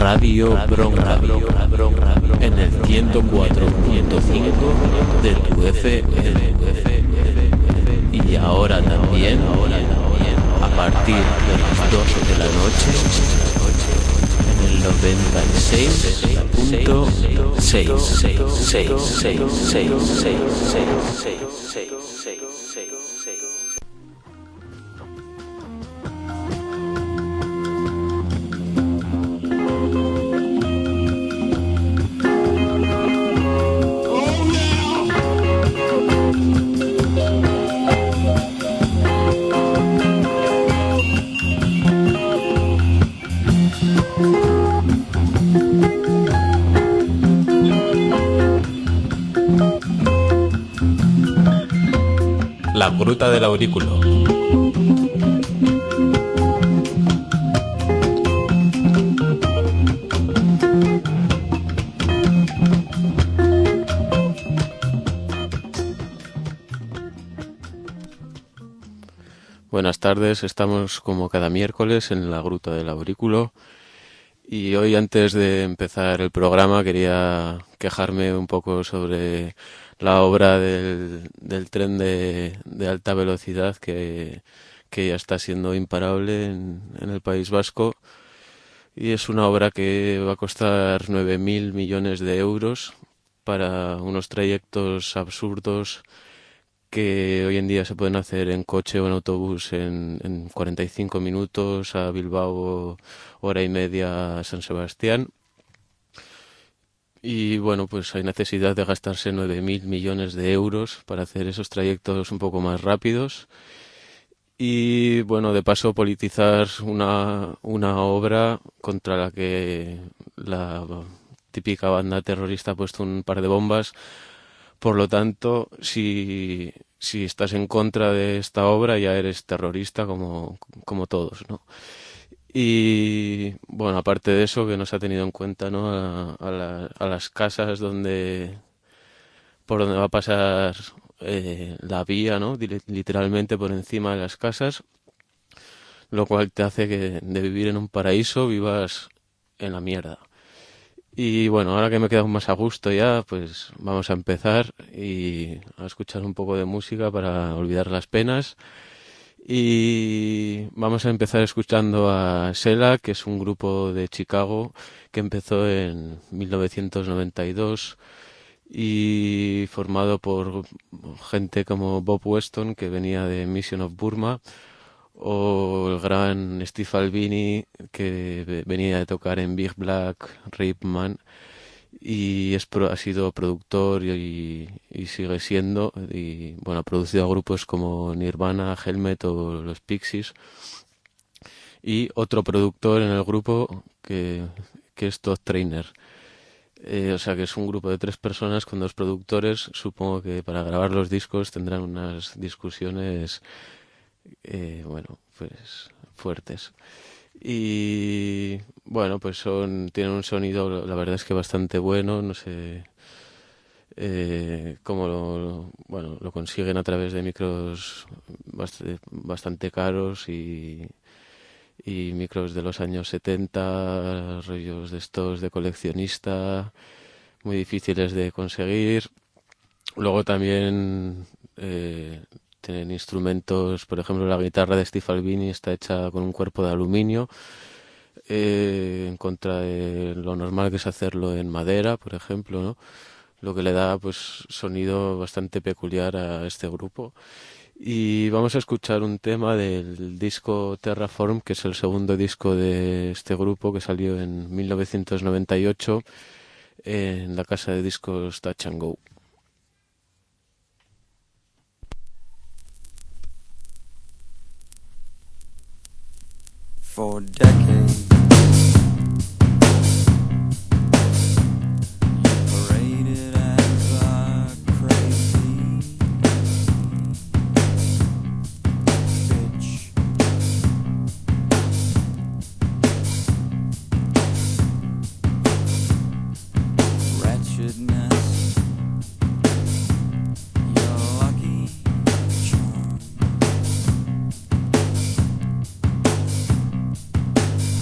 Radio Bronca en el 104.5 de tu FM. Y ahora también, a partir de las 12 de la noche, en el 96.6. La Gruta del Aurículo. Buenas tardes, estamos como cada miércoles en la Gruta del Aurículo y hoy, antes de empezar el programa, quería quejarme un poco sobre la obra del tren de alta velocidad que ya está siendo imparable en el País Vasco, y es una obra que va a costar 9.000 millones de euros para unos trayectos absurdos que hoy en día se pueden hacer en coche o en autobús en 45 minutos a Bilbao, hora y media a San Sebastián. Y bueno, pues hay necesidad de gastarse 9.000 millones de euros para hacer esos trayectos un poco más rápidos. Y bueno, de paso politizar una obra contra la que la típica banda terrorista ha puesto un par de bombas. Por lo tanto, si estás en contra de esta obra, ya eres terrorista como todos, ¿no? Y bueno, aparte de eso, que no se ha tenido en cuenta, ¿no?, a las casas por donde va a pasar la vía, ¿no?, literalmente por encima de las casas, lo cual te hace que de vivir en un paraíso vivas en la mierda. Y bueno, ahora que me he quedado más a gusto ya, pues vamos a empezar y a escuchar un poco de música para olvidar las penas. Y vamos a empezar escuchando a Sheila, que es un grupo de Chicago que empezó en 1992 y formado por gente como Bob Weston, que venía de Mission of Burma, o el gran Steve Albini, que venía de tocar en Big Black, Rape Man, y ha sido productor y sigue siendo, y bueno, ha producido a grupos como Nirvana, Helmet o los Pixies, y otro productor en el grupo que es Todd Trainer. O sea que es un grupo de 3 personas con 2 productores. Supongo que para grabar los discos tendrán unas discusiones bueno, pues fuertes. Y bueno, pues tienen un sonido, la verdad es que bastante bueno. No sé cómo lo consiguen a través de micros bastante caros y micros de los años 70, rollos de estos de coleccionista, muy difíciles de conseguir. Luego también tienen instrumentos, por ejemplo, la guitarra de Steve Albini está hecha con un cuerpo de aluminio, en contra de lo normal que es hacerlo en madera, por ejemplo, ¿no? Lo que le da pues sonido bastante peculiar a este grupo. Y vamos a escuchar un tema del disco Terraform, que es el segundo disco de este grupo, que salió en 1998 en la casa de discos Touch and Go. For decades, paraded as a crazy bitch. Wretchedness, your lucky charm.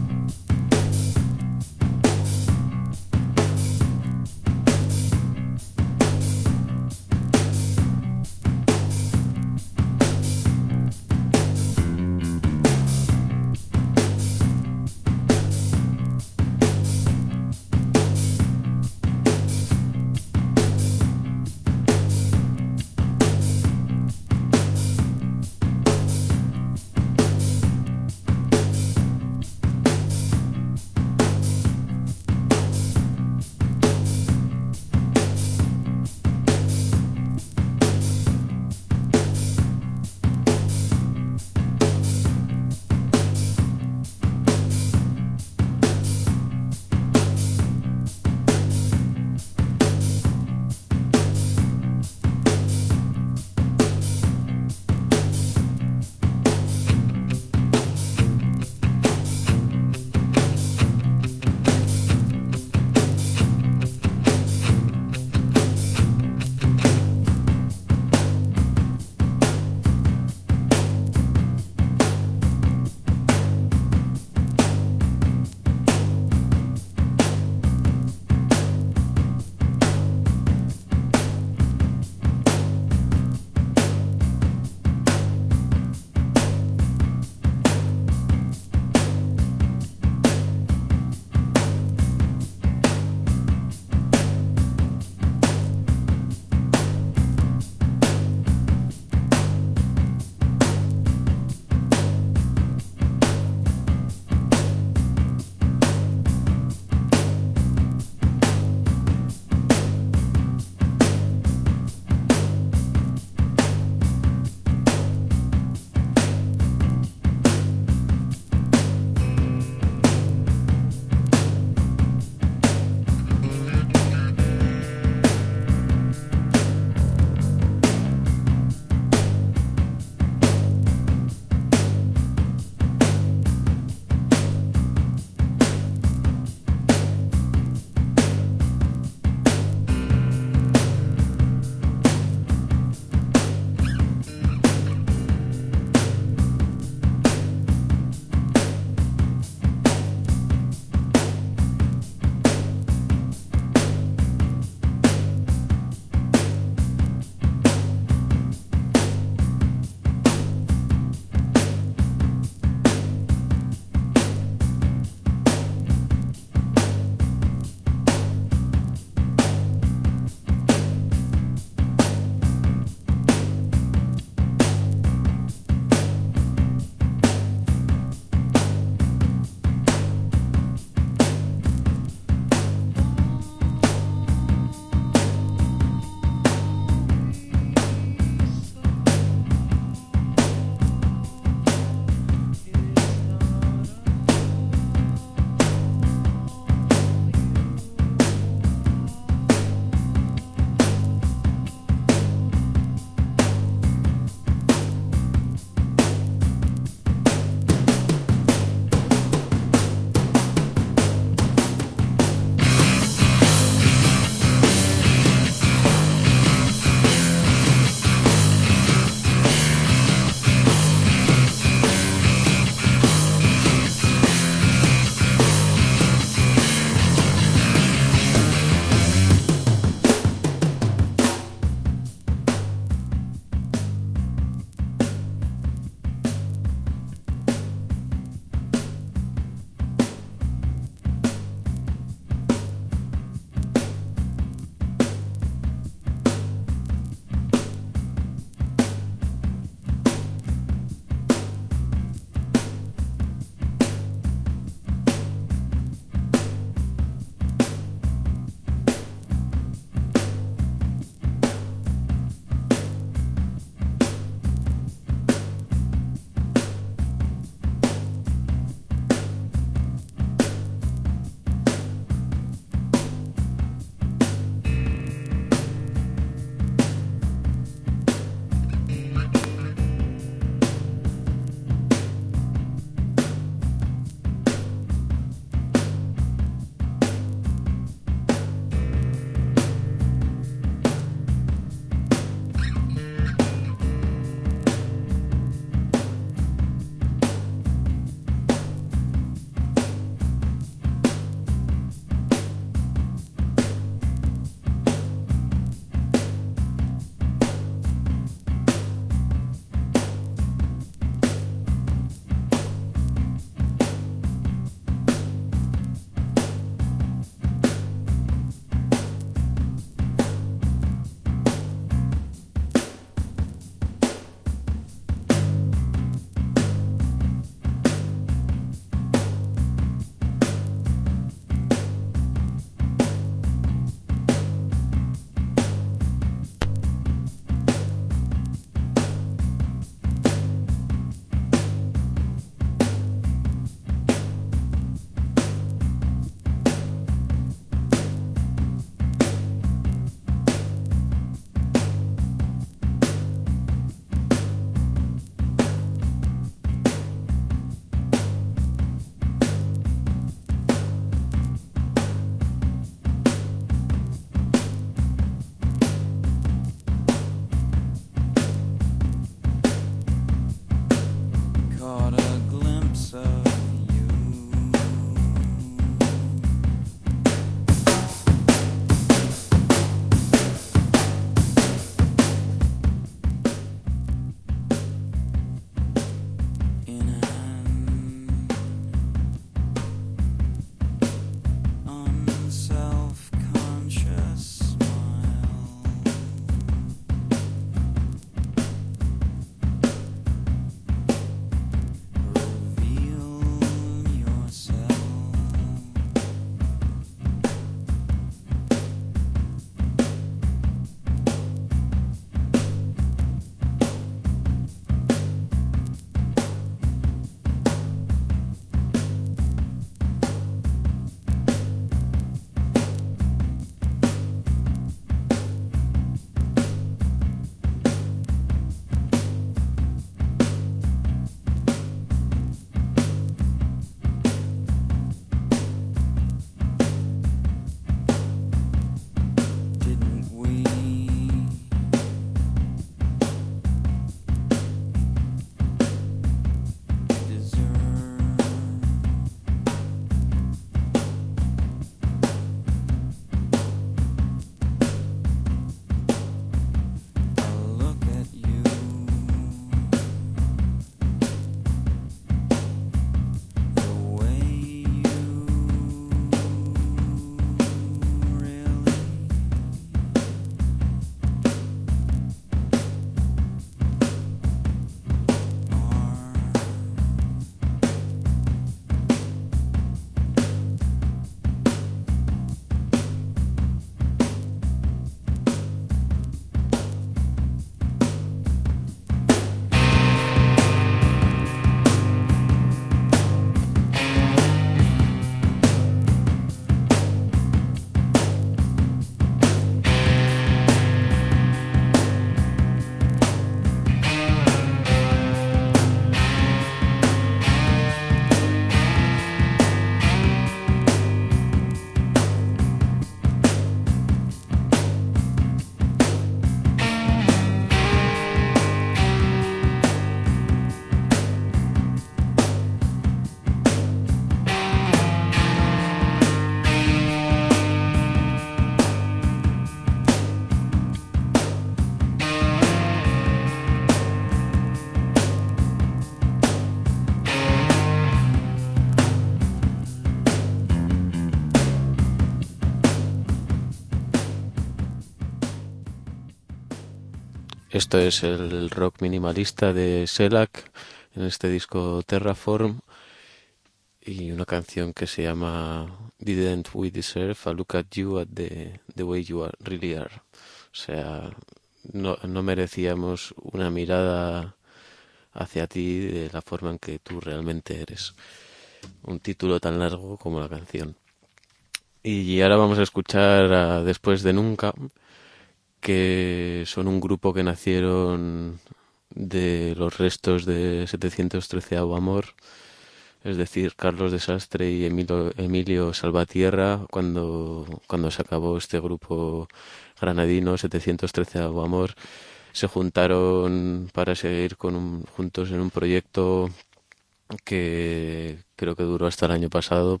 Esto es el rock minimalista de Shellac en este disco Terraform y una canción que se llama Didn't We Deserve a Look at You at the Way You are, Really Are. O sea, no merecíamos una mirada hacia ti de la forma en que tú realmente eres. Un título tan largo como la canción. Y ahora vamos a escuchar a Después de Nunca, que son un grupo que nacieron de los restos de 713 Amor, es decir, Carlos Desastre y Emilio Salvatierra, cuando se acabó este grupo granadino, 713 Amor, se juntaron para seguir juntos en un proyecto que creo que duró hasta el año pasado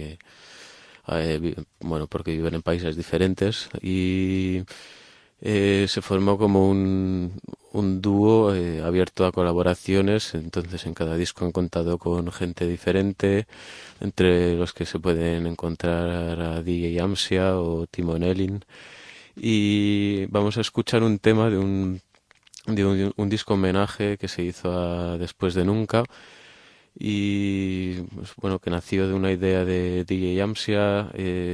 porque viven en países diferentes y se formó como un dúo abierto a colaboraciones. Entonces en cada disco han contado con gente diferente, entre los que se pueden encontrar a DJ Amsia o Timo Nelin. Y vamos a escuchar un tema de un disco homenaje que se hizo a Después de Nunca, y pues, bueno, que nació de una idea de DJ Amsia,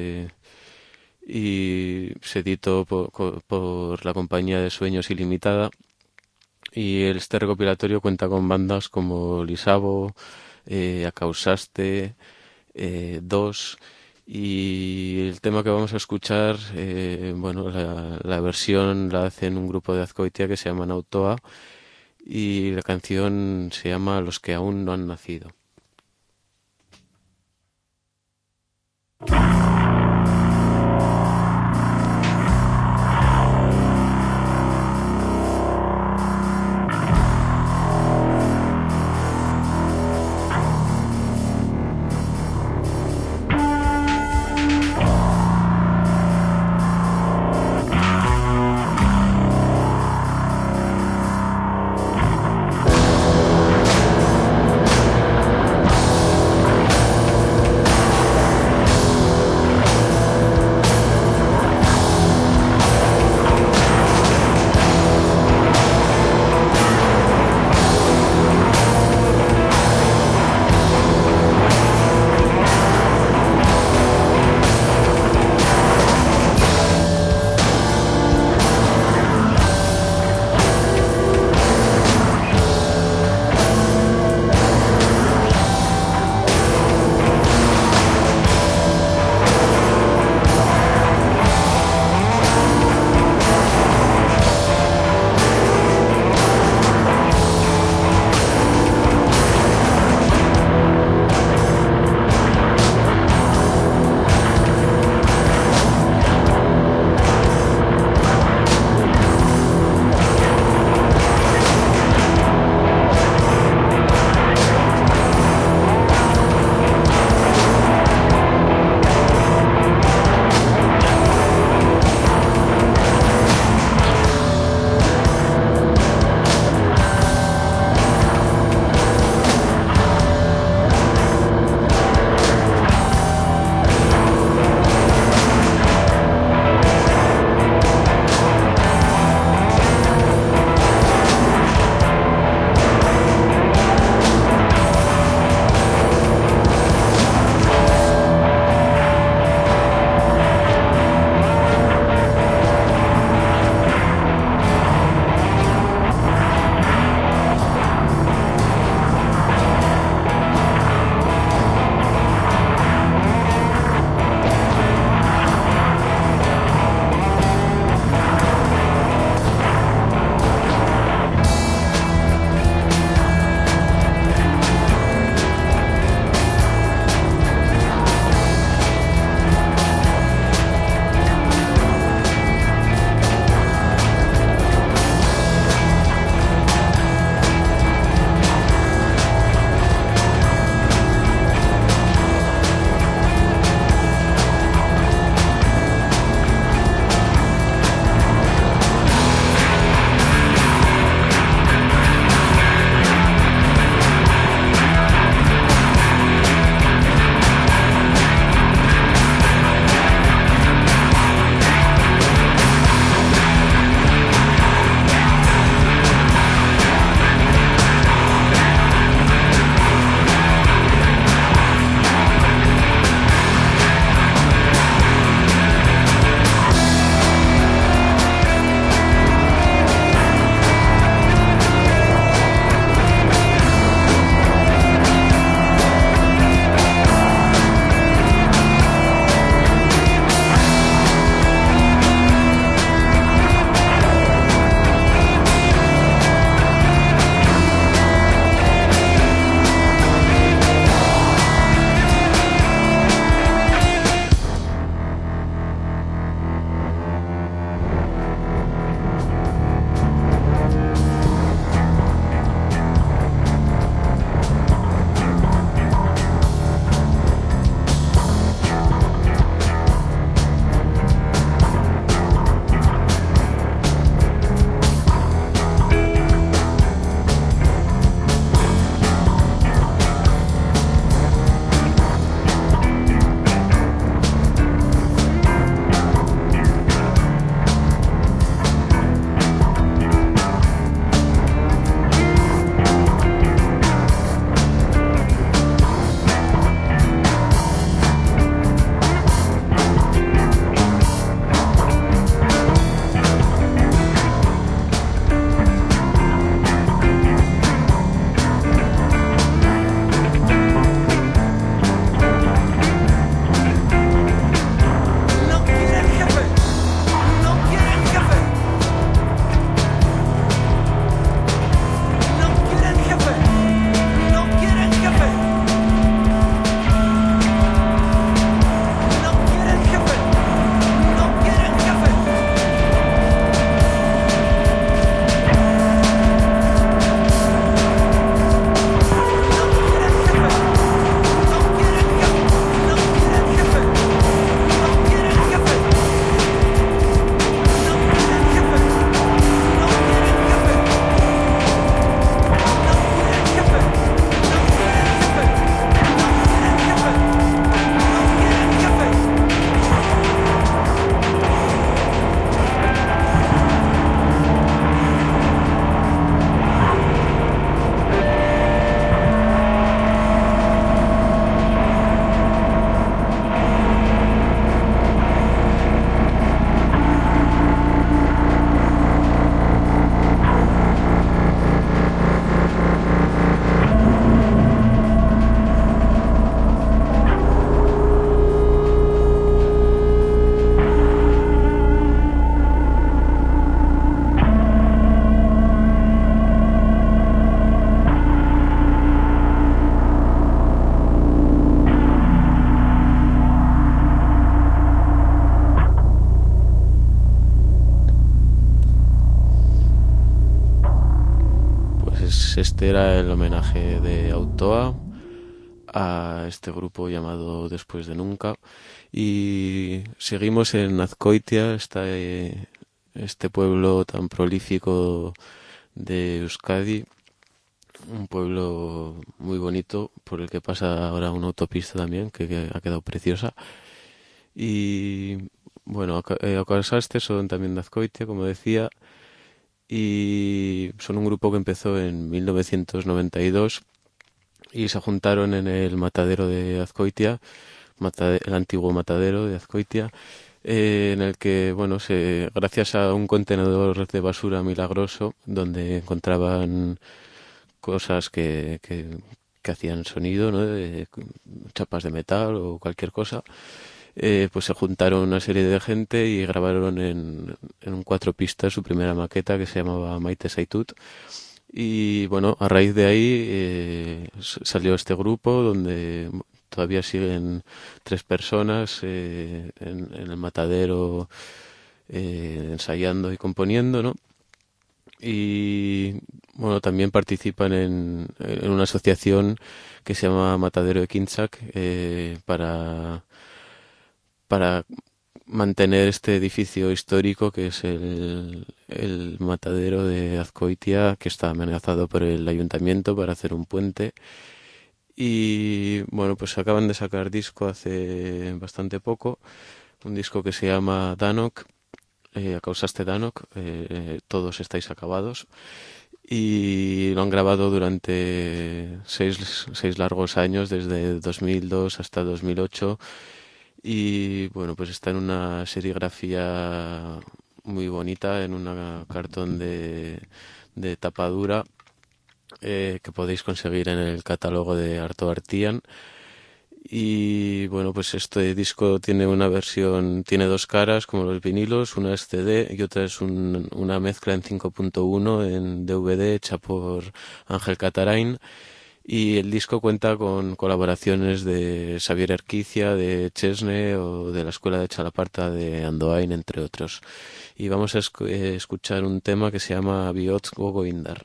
y se editó por la compañía de Sueños Ilimitada, y este recopilatorio cuenta con bandas como Lisabo, Acausaste, Dos, y el tema que vamos a escuchar, bueno, la versión la hacen un grupo de Azkoitia que se llama Nautoa, y la canción se llama Los que aún no han nacido. pues este era el homenaje de Autoa a este grupo llamado Después de Nunca. Y seguimos en Azkoitia, este pueblo tan prolífico de Euskadi, un pueblo muy bonito por el que pasa ahora una autopista también que ha quedado preciosa. Y bueno, Ocasaste son también de Azkoitia, como decía, y son un grupo que empezó en 1992 y se juntaron en el matadero de Azkoitia, el antiguo matadero de Azkoitia, en el que, bueno, gracias a un contenedor de basura milagroso donde encontraban cosas que hacían sonido, ¿no? De chapas de metal o cualquier cosa, pues se juntaron una serie de gente y grabaron en un 4 pistas su primera maqueta que se llamaba Maite Zaitut. Y bueno, a raíz de ahí salió este grupo donde todavía siguen 3 personas en el matadero ensayando y componiendo, ¿no? Y bueno, también participan en una asociación que se llama Matadero de Quintzac, para mantener este edificio histórico que es el matadero de Azkoitia, que está amenazado por el ayuntamiento para hacer un puente. Y bueno, pues acaban de sacar disco hace bastante poco, un disco que se llama Danok, Causaste Danok, todos estáis acabados. Y lo han grabado durante seis largos años, desde 2002 hasta 2008. Y bueno, pues está en una serigrafía muy bonita, en un cartón de tapa dura, que podéis conseguir en el catálogo de Arto Artian. Y bueno, pues este disco tiene tiene 2 caras como los vinilos, una es CD y otra es una mezcla en 5.1 en DVD hecha por Ángel Catarain. Y el disco cuenta con colaboraciones de Xavier Erquicia, de Chesne o de la Escuela de Chalaparta de Andoain, entre otros. Y vamos a escuchar un tema que se llama Bihotz Gogo Indar.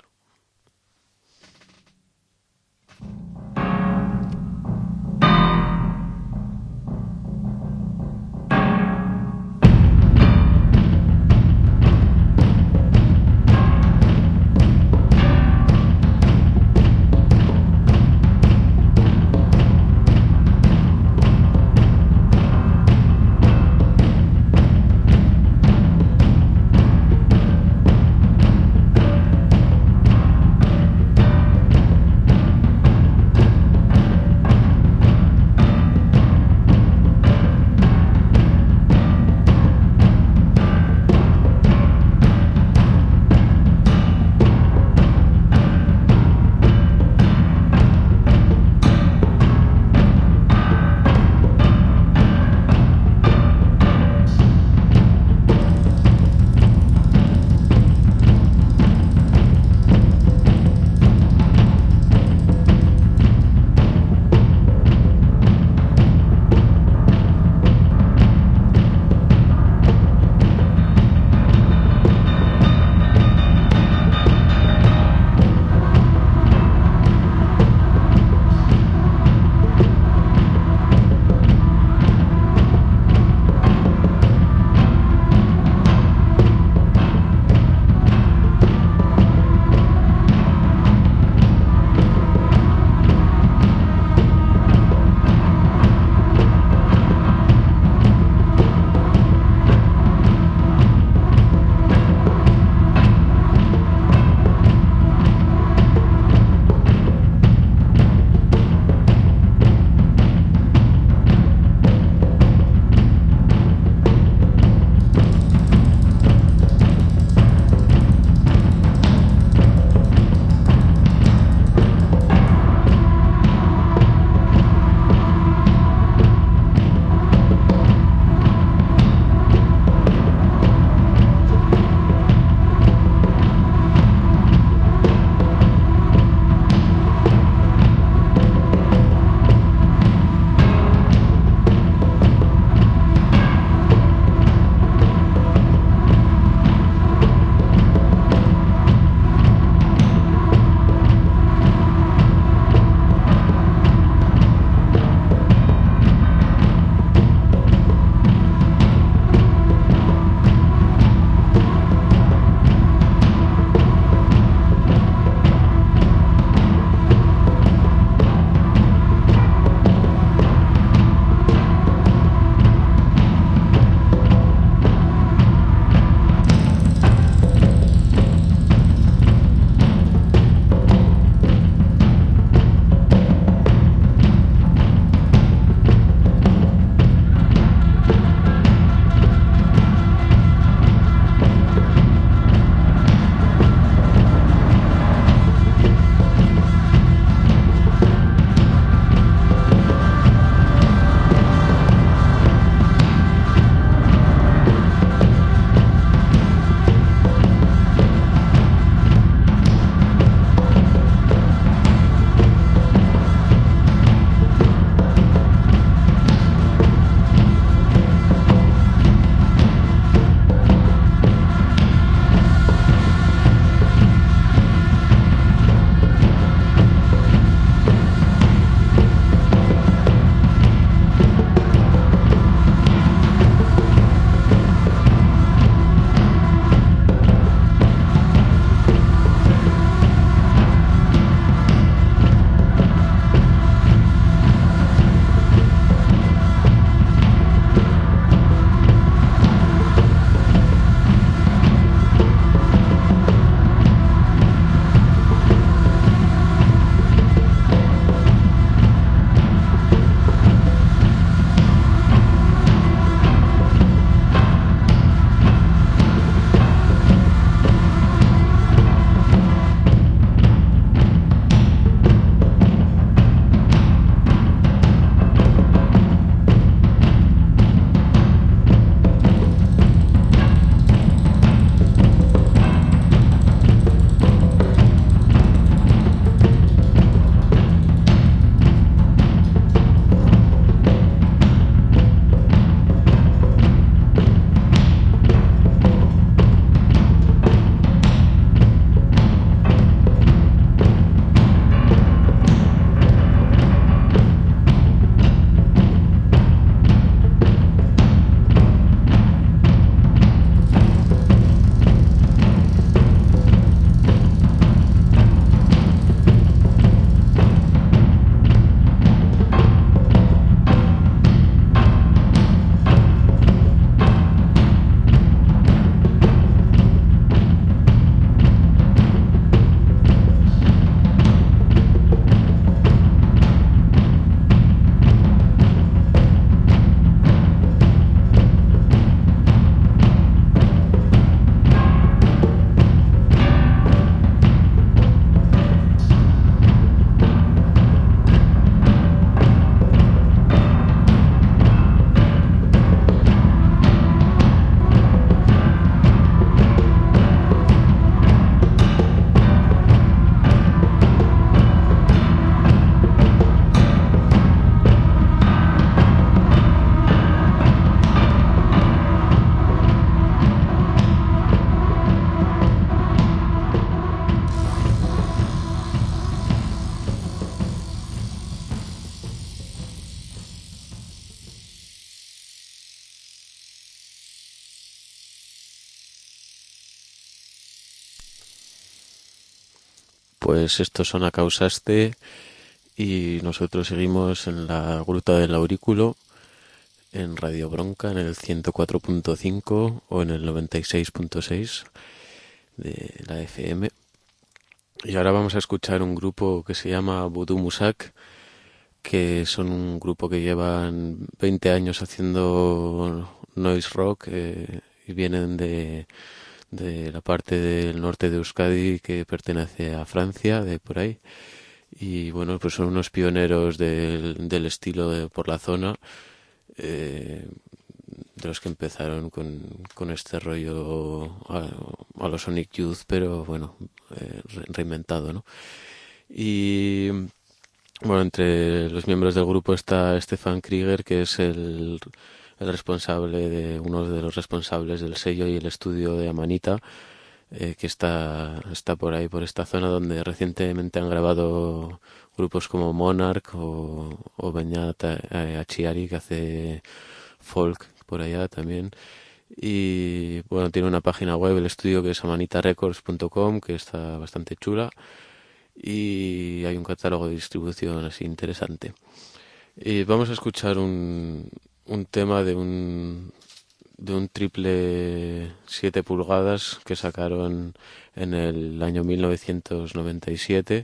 pues estos son Acausaste y nosotros seguimos en la Gruta del Aurículo, en Radio Bronca, en el 104.5 o en el 96.6 de la FM. Y ahora vamos a escuchar un grupo que se llama Voodoo Musak, que son un grupo que llevan 20 años haciendo noise rock y vienen de la parte del norte de Euskadi que pertenece a Francia, de por ahí. Y bueno, pues son unos pioneros del estilo por la zona, de los que empezaron con este rollo a los Sonic Youth, pero bueno, reinventado, ¿no? Y bueno, entre los miembros del grupo está Stefan Krieger, que es el responsable uno de los responsables del sello y el estudio de Amanita, que está por ahí, por esta zona, donde recientemente han grabado grupos como Monarch o Beñat Achiari, que hace folk por allá también. Y bueno, tiene una página web, el estudio, que es amanitarecords.com, que está bastante chula, y hay un catálogo de distribución así interesante. Y vamos a escuchar un tema de un triple 7 pulgadas que sacaron en el año 1997.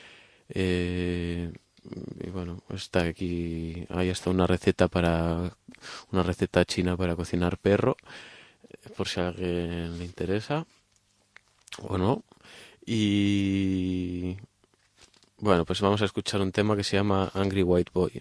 Y bueno, está aquí, ahí está una receta china para cocinar perro, por si a alguien le interesa o no. Y bueno, pues vamos a escuchar un tema que se llama Angry White Boy.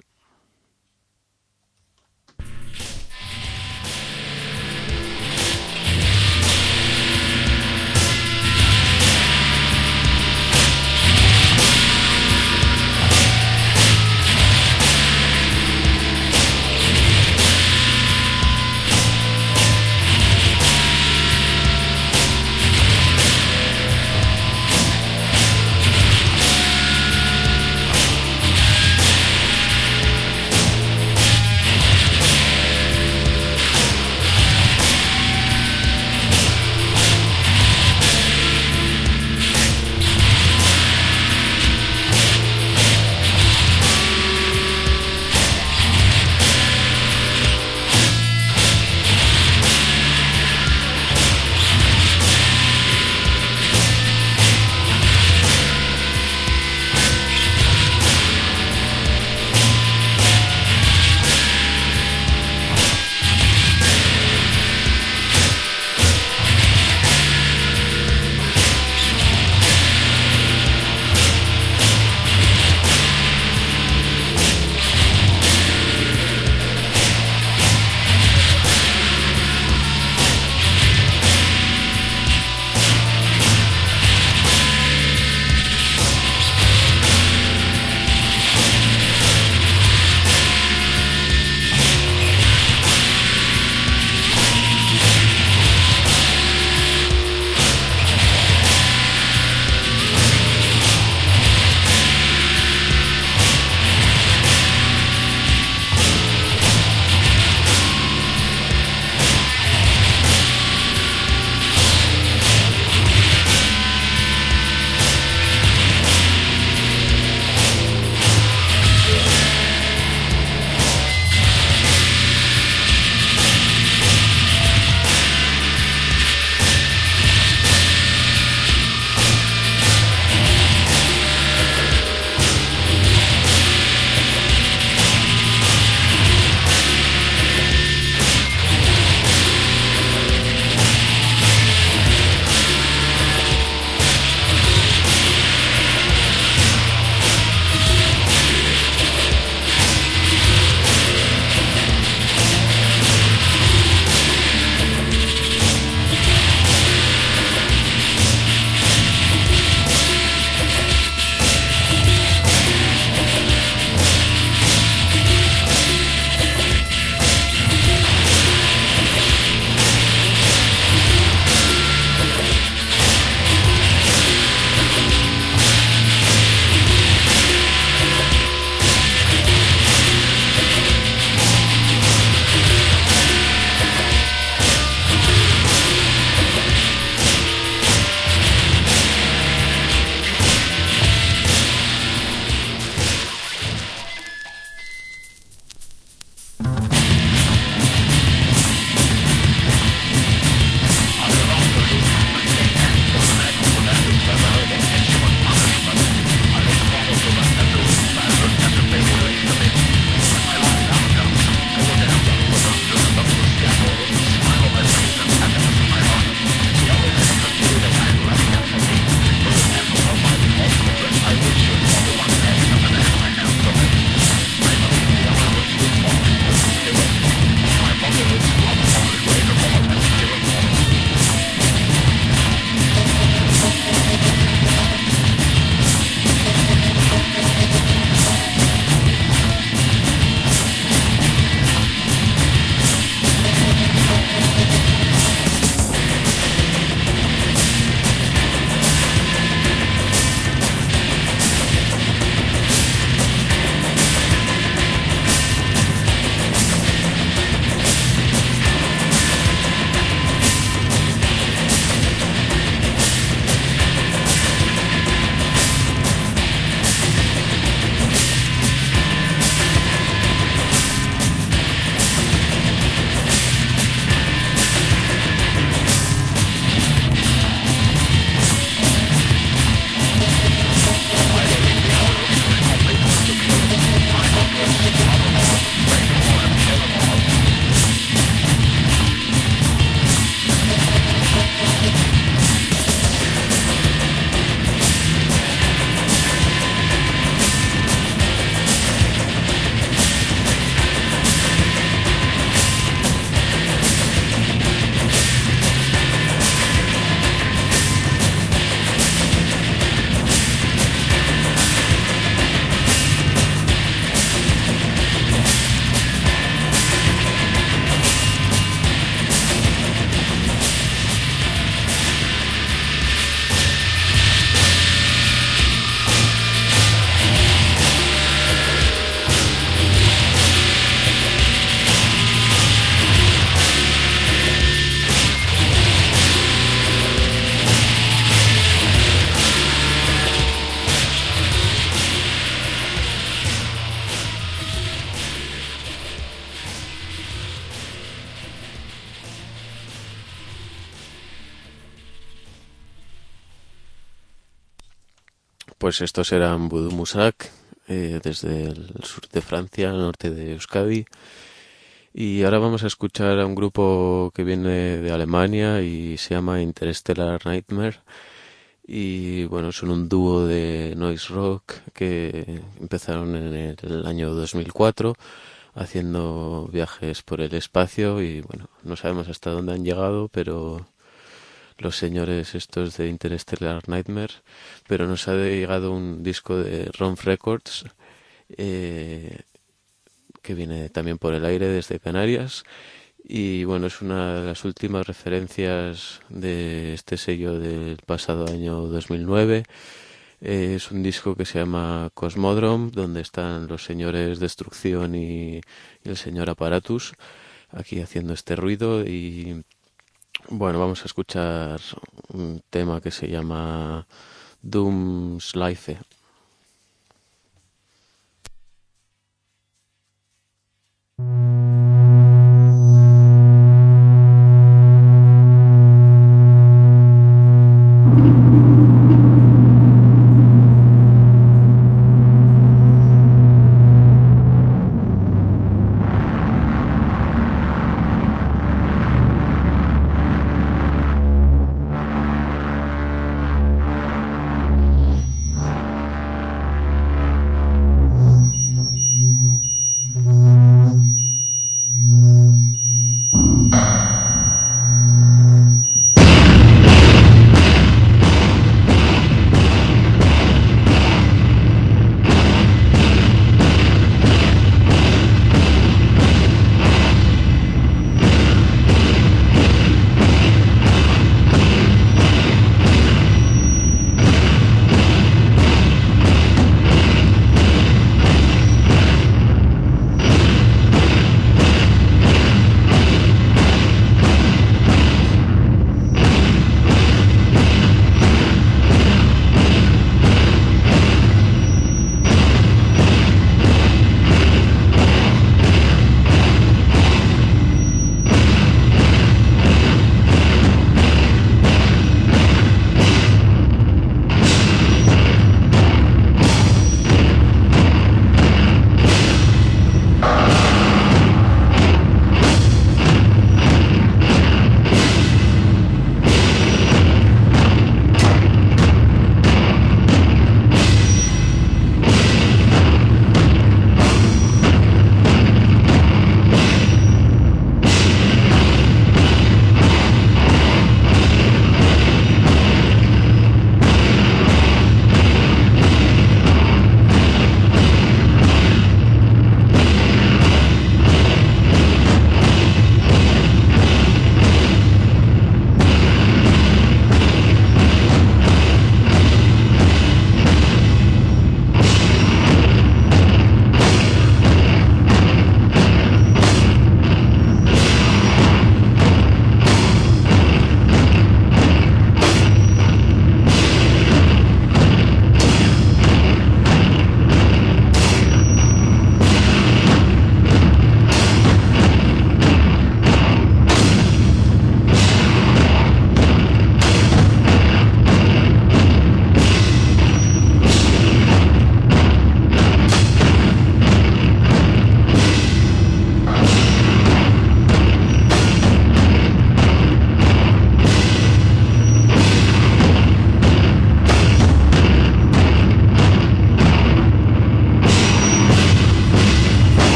Pues estos eran Voodoo Musak, desde el sur de Francia, al norte de Euskadi. Y ahora vamos a escuchar a un grupo que viene de Alemania y se llama Interstellar Nightmare. Y bueno, son un dúo de noise rock que empezaron en el año 2004 haciendo viajes por el espacio y bueno, no sabemos hasta dónde han llegado, pero los señores estos de Interstellar Nightmare, pero nos ha llegado un disco de Ronf Records eh, que viene también por el aire desde Canarias y bueno, es una de las últimas referencias de este sello del pasado año 2009. Es un disco que se llama Cosmodrome, donde están los señores Destrucción y el señor Apparatus aquí haciendo este ruido y bueno, vamos a escuchar un tema que se llama Doomslife.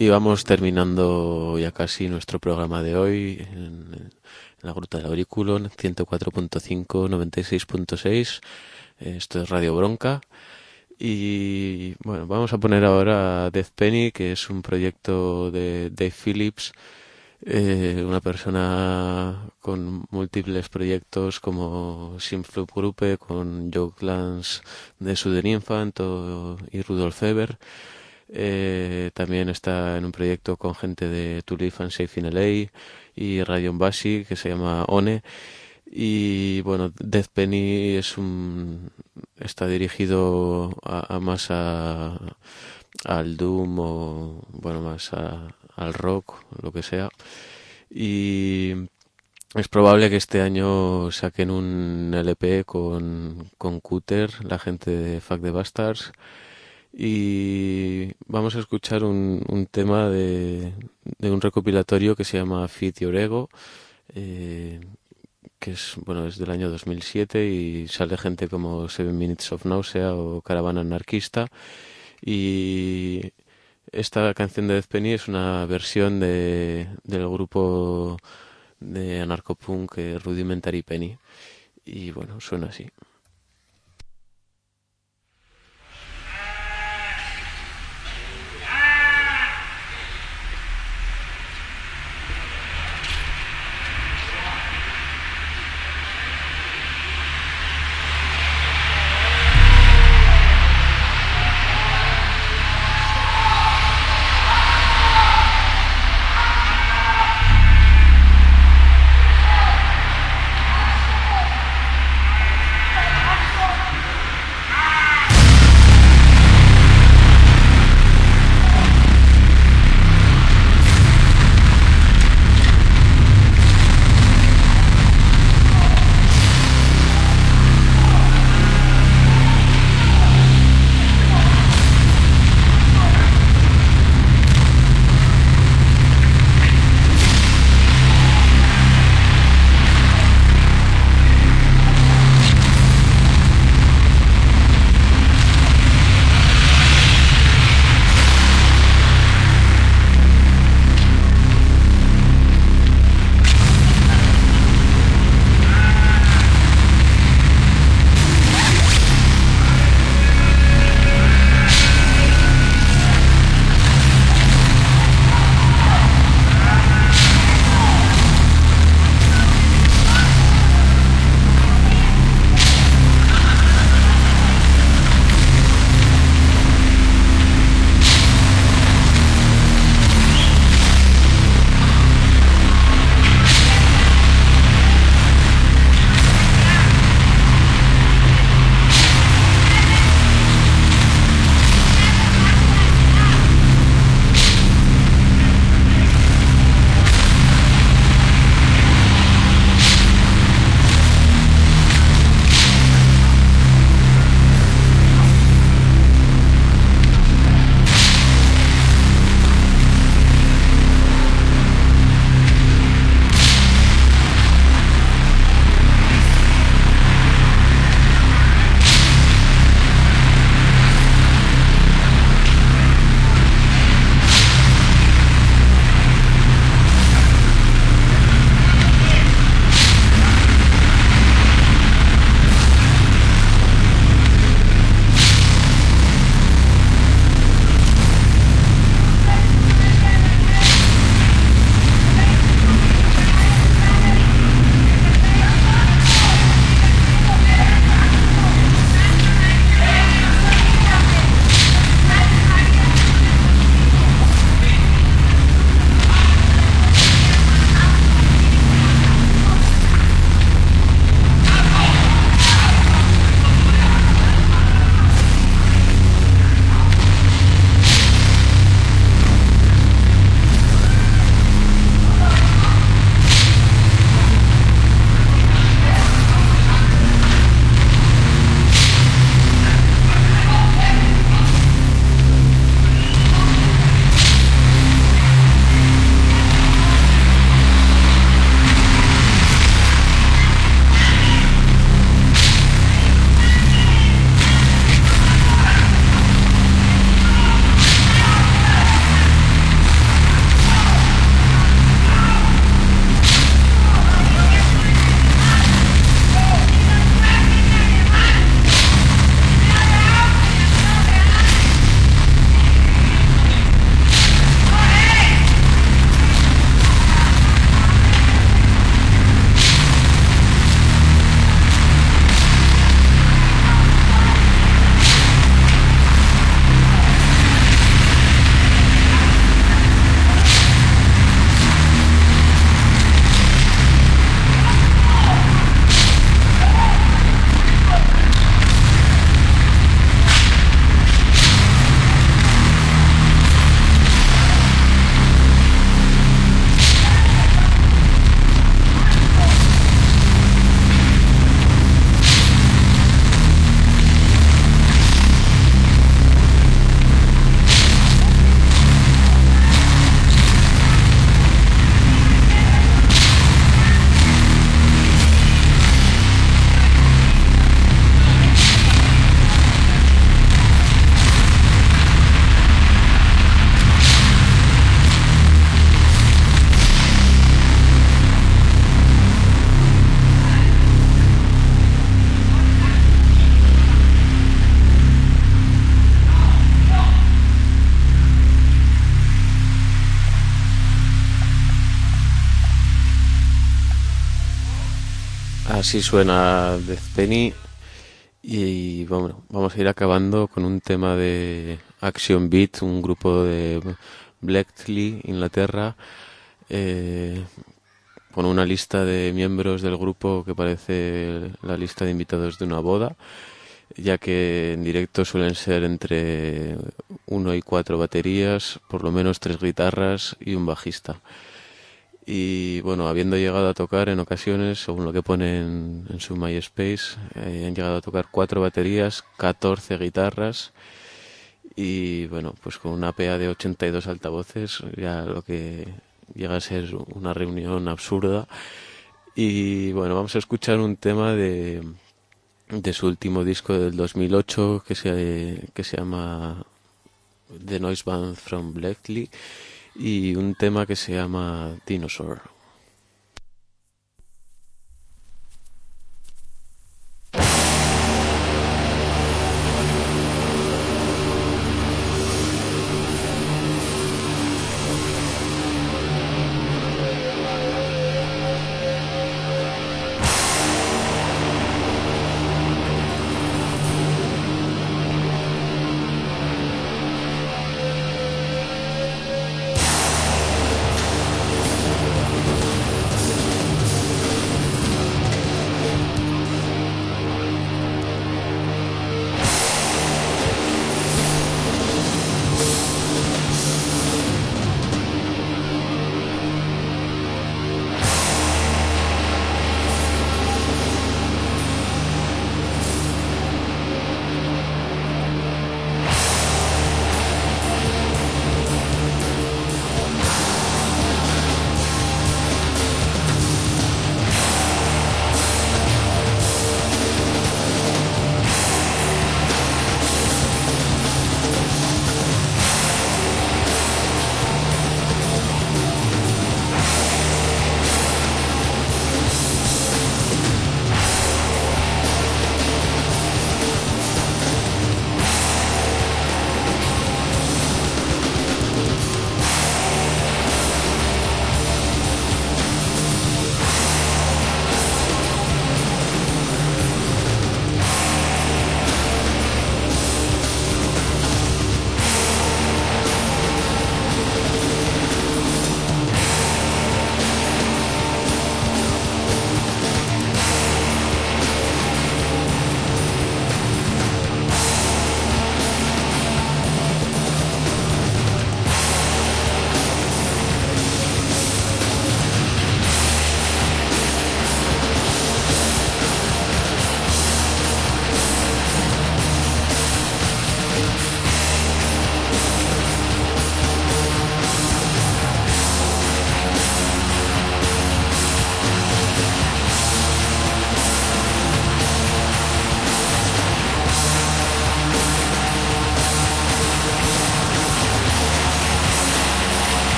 Y vamos terminando ya casi nuestro programa de hoy en la Gruta del Aurículo, 104.5, 96.6. Esto es Radio Bronca. Y bueno, vamos a poner ahora Death Penny, que es un proyecto de Dave Phillips, una persona con múltiples proyectos como Simflop Group, con Joe Glance de Sudden Infant y Rudolf Eber. También está en un proyecto con gente de To Live and Safe in LA y Rayon Basi, que se llama One. Y bueno, Death Penny está dirigido más al doom o bueno, más al rock, lo que sea. Y es probable que este año saquen un LP con Cooter, la gente de Fuck the Bastards. Y vamos a escuchar un tema de un recopilatorio que se llama Feed Your Ego, que es del año 2007 y sale gente como 7 Minutes of Nausea o Caravana Anarquista. Y esta canción de Death Penny es una versión del grupo de anarcopunk Rudimentary Penny. Y bueno, suena así. Así suena Death Penny y bueno, vamos a ir acabando con un tema de Action Beat, un grupo de Bletchley, Inglaterra, eh, con una lista de miembros del grupo que parece la lista de invitados de una boda, ya que en directo suelen ser entre 1 y 4 baterías, por lo menos 3 guitarras y un bajista. Y bueno, habiendo llegado a tocar en ocasiones, según lo que ponen en su MySpace, han llegado a tocar 4 baterías, 14 guitarras y bueno, pues con una PA de 82 altavoces, ya lo que llega a ser una reunión absurda. Y bueno, vamos a escuchar un tema de su último disco del 2008 que se llama The Noise Band from Bletchley y un tema que se llama Dinosaur.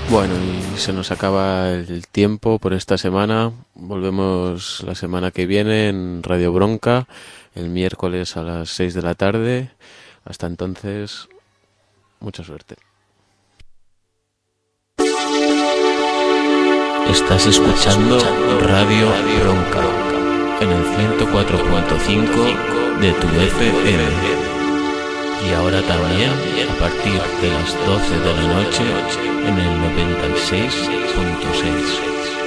Bueno, y se nos acaba el tiempo por esta semana. Volvemos la semana que viene en Radio Bronca, el miércoles a las 6 de la tarde. Hasta entonces, mucha suerte. Estás escuchando Radio Bronca en el 104.5 de tu FM. Y ahora también a partir de las 12 de la noche en el 96.6.